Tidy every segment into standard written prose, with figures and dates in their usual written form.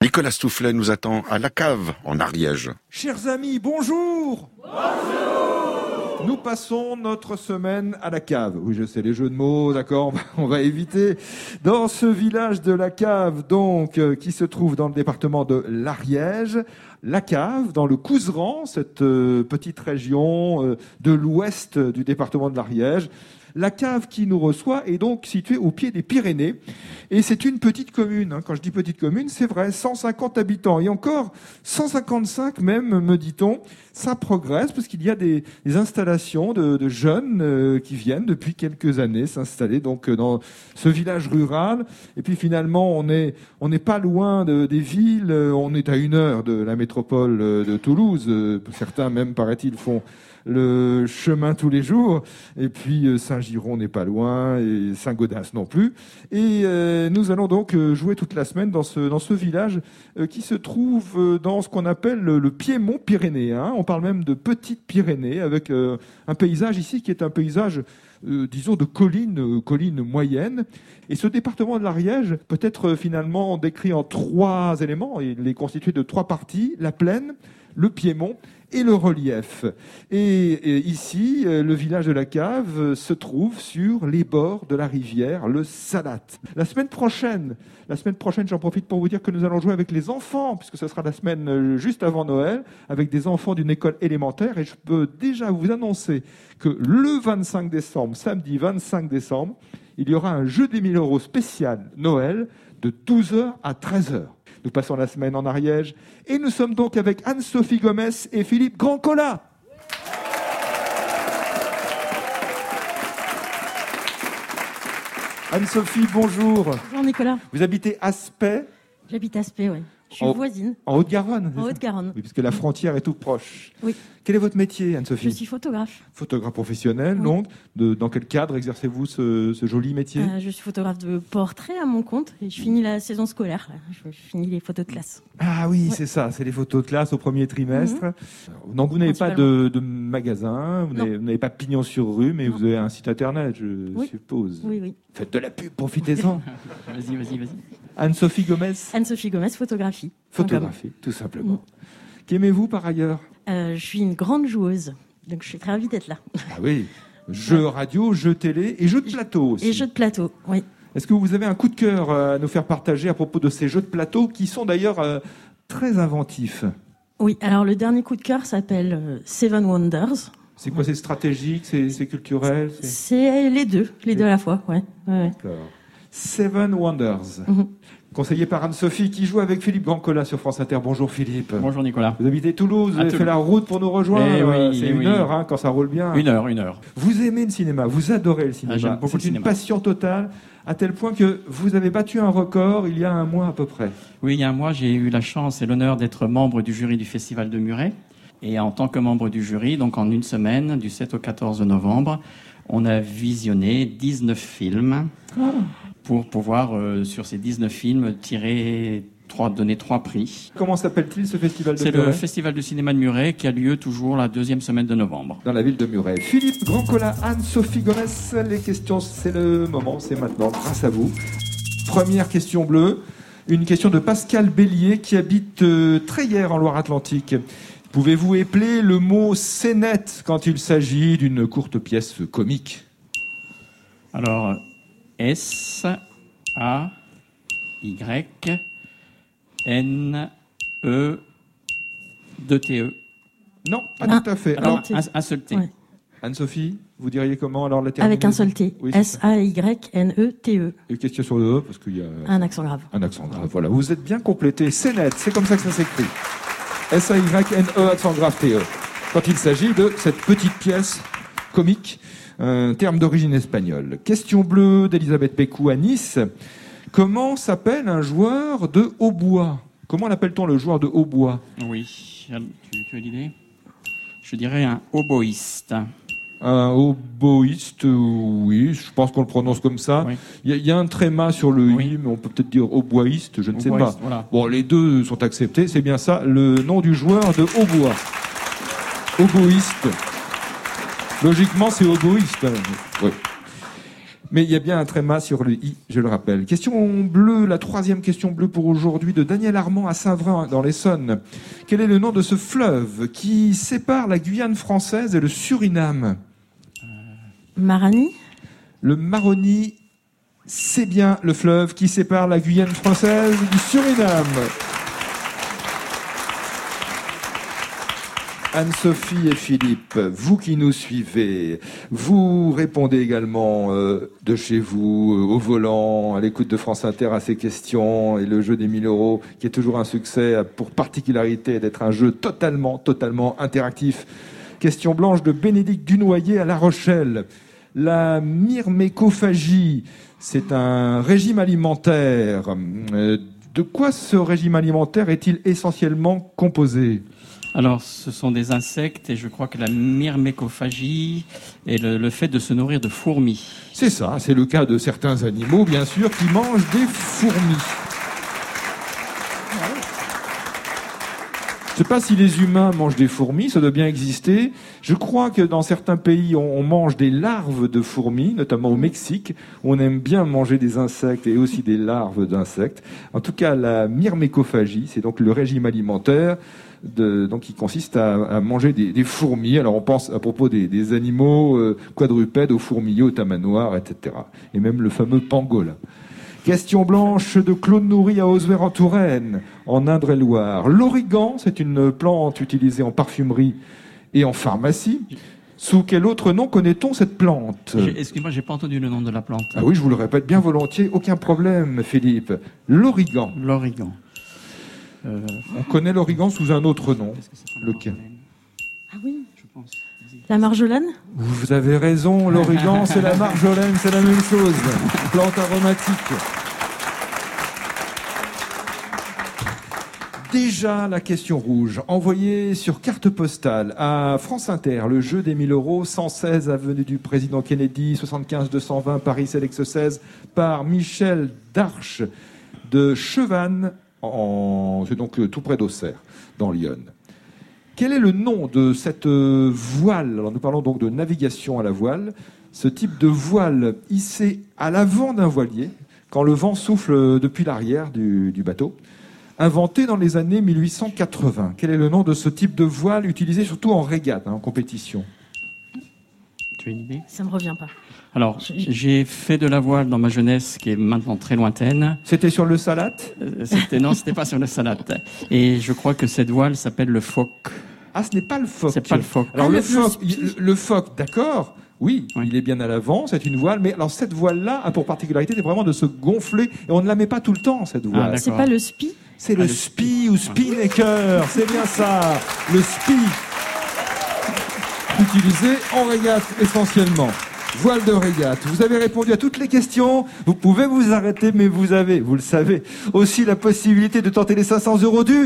Nicolas Stoufflet nous attend à la cave, en Ariège. Chers amis, bonjour. Bonjour. Nous passons notre semaine à la cave. Oui, je sais, les jeux de mots, d'accord, on va éviter. Dans ce village de la cave, donc, qui se trouve dans le département de l'Ariège, la cave, dans le Couserans, cette petite région de l'ouest du département de l'Ariège. La cave qui nous reçoit est donc située au pied des Pyrénées. Et c'est une petite commune. Quand je dis petite commune, c'est vrai, 150 habitants. Et encore 155 même, me dit-on. Ça progresse parce qu'il y a des installations de jeunes qui viennent depuis quelques années s'installer donc dans ce village rural. Et puis finalement, on n'est pas loin des villes. On est à 1 heure de la métropole de Toulouse. Certains même, paraît-il, font le chemin tous les jours, et puis Saint-Giron n'est pas loin, et Saint-Gaudens non plus. Et nous allons donc jouer toute la semaine dans ce village qui se trouve dans ce qu'on appelle le Piémont pyrénéen. On parle même de Petite Pyrénées, avec un paysage ici qui est un paysage disons de collines moyennes. Et ce département de l'Ariège peut être finalement décrit en 3 éléments. Il est constitué de 3 parties: la plaine, le piémont et le relief. Et ici, le village de la cave se trouve sur les bords de la rivière, le Salat. La semaine prochaine, j'en profite pour vous dire que nous allons jouer avec les enfants, puisque ce sera la semaine juste avant Noël, avec des enfants d'une école élémentaire. Et je peux déjà vous annoncer que le 25 décembre, samedi 25 décembre, il y aura un jeu des 1000 € spécial Noël de 12h à 13h. Nous passons la semaine en Ariège et nous sommes donc avec Anne-Sophie Gomez et Philippe Grandcola. Anne-Sophie, bonjour. Bonjour Nicolas. Vous habitez Aspet? J'habite Aspet, oui. Je suis voisine. En Haute-Garonne? En Haute-Garonne. Oui, puisque la frontière est toute proche. Oui. Quel est votre métier, Anne-Sophie? Je suis photographe. Photographe professionnel, Oui. donc. Dans quel cadre exercez-vous ce joli métier? Je suis photographe de portrait à mon compte et je finis la saison scolaire. Je finis les photos de classe. Ah oui, Ouais. c'est ça, c'est les photos de classe au premier trimestre. Donc vous n'avez pas de magasin, vous n'avez pas pignon sur rue, mais Non. vous avez un site internet, je suppose. Oui. Faites de la pub, profitez-en. Vas-y. Anne-Sophie Gomez. Anne-Sophie Gomez, photographie. Photographie, tout simplement. Qu'aimez-vous par ailleurs? Je suis une grande joueuse, donc je suis très ravie d'être là. Ah oui, jeux radio, jeux télé et jeux de plateau aussi. Et jeux de plateau, oui. Est-ce que vous avez un coup de cœur à nous faire partager à propos de ces jeux de plateau qui sont d'ailleurs très inventifs? Oui, alors le dernier coup de cœur s'appelle Seven Wonders. C'est quoi? C'est stratégique, c'est culturel? C'est les deux à la fois, ouais. D'accord. Seven Wonders. Conseillé par Anne-Sophie, qui joue avec Philippe Grandcola sur France Inter. Bonjour Philippe. Bonjour Nicolas. Vous habitez Toulouse, vous avez fait la route pour nous rejoindre. C'est 1 heure quand ça roule bien. 1 heure. Vous aimez le cinéma, vous adorez le cinéma. J'aime beaucoup le cinéma. C'est une passion totale, à tel point que vous avez battu un record il y a 1 mois à peu près. Oui, il y a 1 mois, j'ai eu la chance et l'honneur d'être membre du jury du Festival de Muret. Et en tant que membre du jury, donc en 1 semaine, du 7 au 14 novembre, on a visionné 19 films pour pouvoir, sur ces 19 films, donner 3 prix. Comment s'appelle-t-il ce festival de C'est Muret? le Festival du cinéma de Muret qui a lieu toujours la 2e semaine de novembre. Dans la ville de Muret. Philippe Grandcola, Anne-Sophie Gomez, les questions, c'est le moment, c'est maintenant, grâce à vous. Première question bleue, une question de Pascal Bélier qui habite Treillères en Loire-Atlantique. Pouvez-vous épeler le mot scénette quand il s'agit d'une courte pièce comique? Alors, S-A-Y-N-E-2-T-E. Non, pas tout à fait. Alors, un seul T. Ouais. Anne-Sophie, vous diriez comment alors la Avec un seul T. Oui, c'est ça. S-A-Y-N-E-T-E. Une question sur le E, parce qu'il y a Un accent grave. un accent grave. Voilà, vous êtes bien complété. Scénette, c'est comme ça que ça s'écrit. S-A-Y-N-E, accent grave T-E. Quand il s'agit de cette petite pièce comique, un terme d'origine espagnole. Question bleue d'Elisabeth Pécou à Nice. Comment s'appelle un joueur de hautbois? Comment l'appelle-t-on le joueur de hautbois? Oui, tu as l'idée? Je dirais un oboïste. Un oboïste, oui, je pense qu'on le prononce comme ça. Oui. Il y a un tréma sur le Oui. i, mais on peut peut-être dire hautboïste, je ne sais pas. Oboïste, voilà. Bon, les deux sont acceptés, c'est bien ça, le nom du joueur de hautbois. Oboïste. Logiquement, c'est oboïste. Oui. Mais il y a bien un tréma sur le i, je le rappelle. Question bleue, la troisième question bleue pour aujourd'hui de Daniel Armand à Saint-Vrain, dans l'Essonne. Quel est le nom de ce fleuve qui sépare la Guyane française et le Suriname? Marani. Le Maroni, c'est bien le fleuve qui sépare la Guyane française du Suriname. Anne-Sophie et Philippe, vous qui nous suivez, vous répondez également de chez vous, au volant, à l'écoute de France Inter à ces questions, et le jeu des 1000 euros, qui est toujours un succès, a pour particularité d'être un jeu totalement interactif. Question blanche de Bénédicte Dunoyer à La Rochelle. La myrmécophagie, c'est un régime alimentaire. De quoi ce régime alimentaire est-il essentiellement composé ? Alors, ce sont des insectes et je crois que la myrmécophagie est le fait de se nourrir de fourmis. C'est ça, c'est le cas de certains animaux, bien sûr, qui mangent des fourmis. Je ne sais pas si les humains mangent des fourmis, ça doit bien exister. Je crois que dans certains pays, on mange des larves de fourmis, notamment au Mexique. On aime bien manger des insectes et aussi des larves d'insectes. En tout cas, la myrmécophagie, c'est donc le régime alimentaire donc qui consiste à manger des fourmis. Alors on pense à propos des animaux quadrupèdes, aux fourmiliers, aux tamanoirs, etc. Et même le fameux pangolin. Question blanche de Claude Nourry à Oswert en Touraine, en Indre-et-Loire. L'origan, c'est une plante utilisée en parfumerie et en pharmacie. Sous quel autre nom connaît-on cette plante ? Excuse-moi, j'ai pas entendu le nom de la plante. Ah oui, je vous le répète bien volontiers, aucun problème, Philippe. L'origan. L'origan. On connaît l'origan sous un autre nom. Lequel ? Ah oui. Je pense. La marjolaine. Vous avez raison, l'origan, c'est la marjolaine, c'est la même chose. Plante aromatique. Déjà la question rouge, envoyée sur carte postale à France Inter, le jeu des 1000 euros, 116 avenue du Président Kennedy, 75 220 Paris Sélex 16, par Michel Darche de Chevannes, c'est donc tout près d'Auxerre, dans l'Yonne. Quel est le nom de cette voile ? Alors nous parlons donc de navigation à la voile. Ce type de voile hissé à l'avant d'un voilier, quand le vent souffle depuis l'arrière du bateau, inventé dans les années 1880. Quel est le nom de ce type de voile utilisé surtout en régate, en compétition ? Tu as une idée ? Ça me revient pas. Alors, j'ai fait de la voile dans ma jeunesse, qui est maintenant très lointaine. C'était sur le Salat ? Non, c'était pas sur le Salat. Et je crois que cette voile s'appelle le phoque. Ah, ce n'est pas le phoque. C'est pas le phoque. Alors le phoque, d'accord. Oui, il est bien à l'avant, c'est une voile. Mais alors cette voile-là a pour particularité, c'est vraiment de se gonfler. Et on ne la met pas tout le temps, cette voile. C'est pas le spi ? C'est le spi ou spinnaker, c'est bien ça. Le spi, utilisé en régate essentiellement. Voile de régate. Vous avez répondu à toutes les questions. Vous pouvez vous arrêter, mais vous avez, vous le savez, aussi la possibilité de tenter les 500 € du...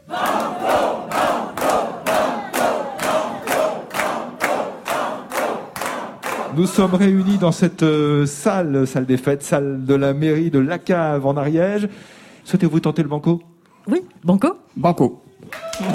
Nous sommes réunis dans cette salle des fêtes, salle de la mairie de La Cave en Ariège. Souhaitez-vous tenter le banco ? Oui, banco. Banco. Pour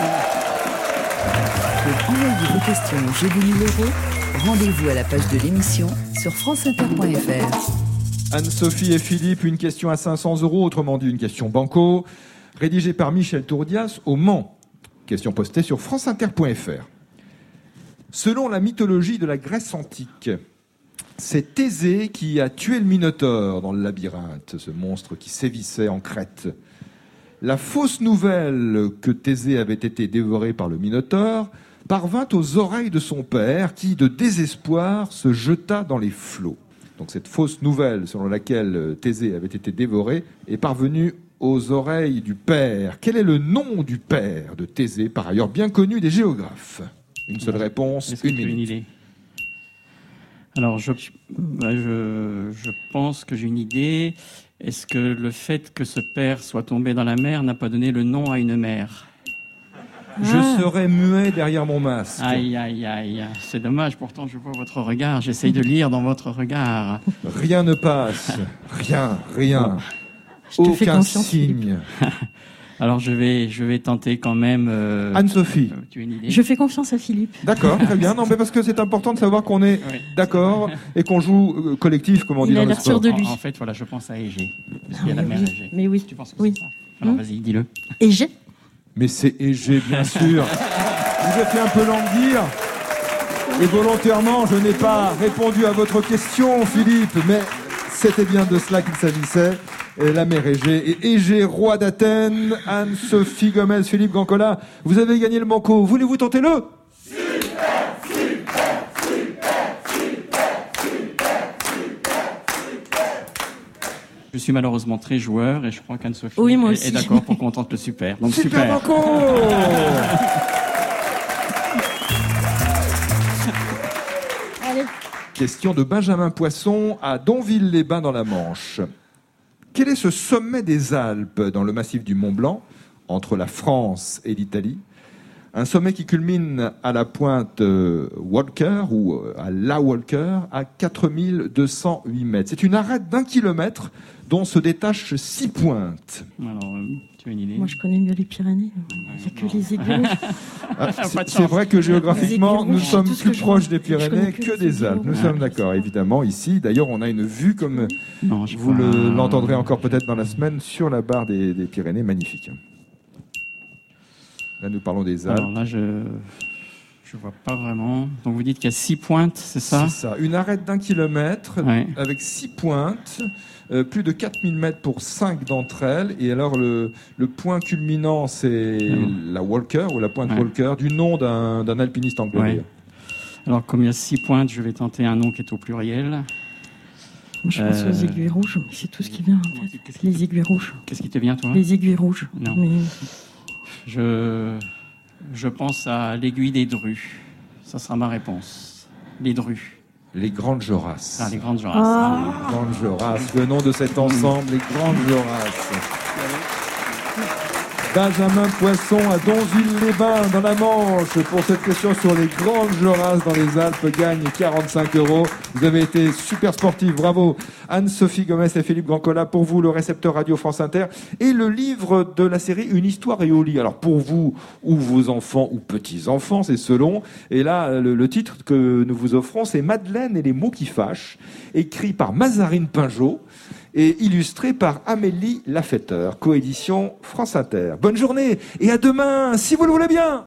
envoyer vos questions au jeu des 1000 euros, rendez-vous à la page de l'émission sur franceinter.fr. Anne-Sophie et Philippe, une question à 500 €, autrement dit une question banco, rédigée par Michel Tourdias au Mans. Question postée sur franceinter.fr. Selon la mythologie de la Grèce antique, c'est Thésée qui a tué le Minotaure dans le labyrinthe, ce monstre qui sévissait en Crète. La fausse nouvelle que Thésée avait été dévoré par le Minotaure parvint aux oreilles de son père qui, de désespoir, se jeta dans les flots. Donc cette fausse nouvelle selon laquelle Thésée avait été dévoré est parvenue aux oreilles du père. Quel est le nom du père de Thésée, par ailleurs bien connu des géographes ? Une seule réponse, une minute. Une idée. Alors, je pense que j'ai une idée. Est-ce que le fait que ce père soit tombé dans la mer n'a pas donné le nom à une mer ? Je serai muet derrière mon masque. Aïe, aïe, aïe. C'est dommage, pourtant je vois votre regard. J'essaye de lire dans votre regard. Rien ne passe. Rien. Je te fais Aucun confiance, signe. Alors je vais tenter quand même. Anne-Sophie. Tu as une idée? Je fais confiance à Philippe. D'accord, très bien. Non, mais parce que c'est important de savoir qu'on est Oui. d'accord et qu'on joue collectif, comme on dit Il a dans le l'air sûr sport. de lui. En fait, voilà, je pense à Égée. Parce qu'il y a Ah, la mais mer oui. Égée. Mais oui. Tu penses que Oui. c'est ça? Alors vas-y, dis-le. Et j'ai. Mais c'est Égée, bien sûr. Je vous ai fait un peu languir. Et volontairement, je n'ai pas répondu à votre question, Philippe, mais c'était bien de cela qu'il s'agissait. Et la mère Égée et Égée, roi d'Athènes, Anne-Sophie Gomez, Philippe Gancola, vous avez gagné le manco. Voulez-vous tenter le? Je suis malheureusement très joueur et je crois qu'Anne-Sophie Oui, moi est aussi. d'accord pour qu'on tente le super. Donc Super super. manco. Allez. Question de Benjamin Poisson à Donville-les-Bains dans la Manche. Quel est ce sommet des Alpes dans le massif du Mont Blanc, entre la France et l'Italie? Un sommet qui culmine à la pointe Walker, ou à la Walker, à 4208 mètres. C'est une arête d'1 kilomètre dont se détachent 6 pointes. Alors, tu as une idée? Moi, je connais mieux les Pyrénées. Il n'y a que les aiguilles rouges. Ah, Pas de c'est chance. vrai que géographiquement, Les aiguilles nous rouges, sommes tout ce plus que je proches vois. des Je Pyrénées connais que que des les Alpes. aiguilles Nous rouges. sommes d'accord, évidemment. Ici, d'ailleurs, on a une vue comme Non, je vous crois- l'entendrez encore peut-être dans la semaine sur la barre des Pyrénées. Magnifique. Là, nous parlons des Alpes. Alors là, je vois pas vraiment. Donc vous dites qu'il y a 6 pointes, c'est ça? C'est ça. Une arête d'1 kilomètre Ouais. avec 6 pointes, plus de 4000 mètres pour 5 d'entre elles. Et alors, le point culminant, c'est la Walker, ou la pointe Ouais. Walker, du nom d'un alpiniste anglais. Ouais. Alors comme il y a 6 pointes, je vais tenter un nom qui est au pluriel. Moi, je pense aux aiguilles rouges, mais c'est tout ce qui vient en tête. Les aiguilles rouges. Qu'est-ce qui te vient, toi? Les aiguilles rouges. Non. Mais Je pense à l'aiguille des drues. Ça sera ma réponse. Les drues. Les Grandes Jorasses. Ah, les grandes gens. Ah. Les Grandes Jorasses, le nom de cet ensemble, les Grandes Jorasses. Benjamin Poisson à Donville-les-Bains dans la Manche pour cette question sur les Grandes Jorasses dans les Alpes gagne 45 €. Vous avez été super sportif, bravo. Anne-Sophie Gomez et Philippe Gancola, pour vous le récepteur Radio France Inter et le livre de la série Une histoire et au lit. Alors pour vous ou vos enfants ou petits-enfants, c'est selon. Et là, le titre que nous vous offrons, c'est Madeleine et les mots qui fâchent, écrit par Mazarine Pinjot et illustré par Amélie Lafetteur, coédition France Inter. Bonne journée et à demain, si vous le voulez bien.